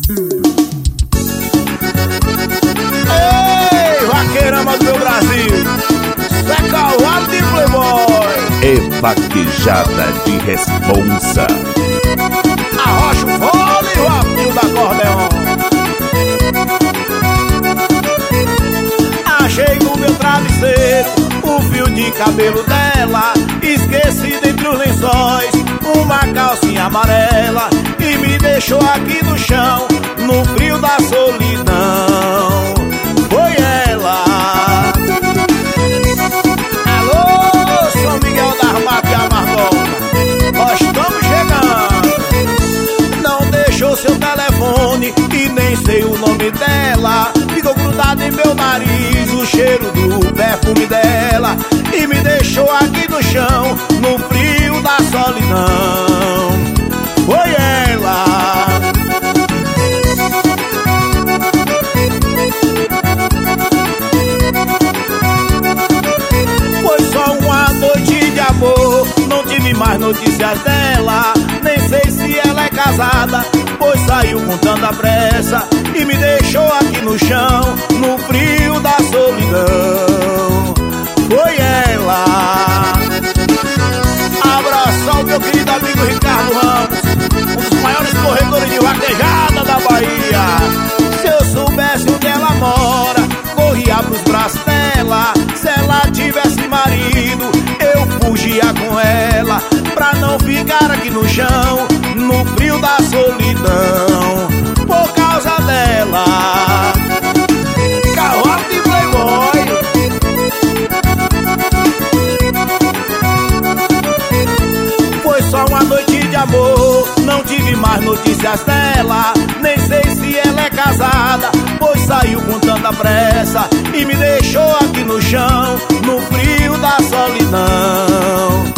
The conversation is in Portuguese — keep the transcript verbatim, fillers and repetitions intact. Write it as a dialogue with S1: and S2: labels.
S1: Ei, vaqueirama do meu Brasil, Zé Calvado de Playboy.
S2: É vaquejada de responsa.
S1: Arrocha o fole e o apio da acordeon. Achei no meu travesseiro o fio de cabelo dela, esquecido entre os lençóis, uma calcinha amarela, e me deixou aqui no chão, no frio da solidão. Foi ela. Alô, São Miguel das Matas e Amargosa, nós estamos chegando. Não deixou seu telefone e nem sei o nome dela, ficou grudado em meu nariz o cheiro do perfume dela, e me deixou aqui no chão, no frio da solidão. Foi ela. Foi só uma noite de amor, não tive mais notícias dela, nem sei se ela é casada, pois saiu com tanta pressa e me deixou aqui no chão, no frio da solidão. Foi ela. Abraço ao meu querido amigo Ricardo Ramos, um dos maiores corredores de vaquejada da Bahia. Se eu soubesse onde ela mora, corria pros braços dela. Se ela tivesse marido, eu fugia com ela, pra não ficar aqui no chão, no frio da solidão, por causa dela. Cavalo de Playboy. Foi só uma noite de amor, não tive mais notícias dela, nem sei se ela é casada, pois saiu com tanta pressa e me deixou aqui no chão, no frio da solidão.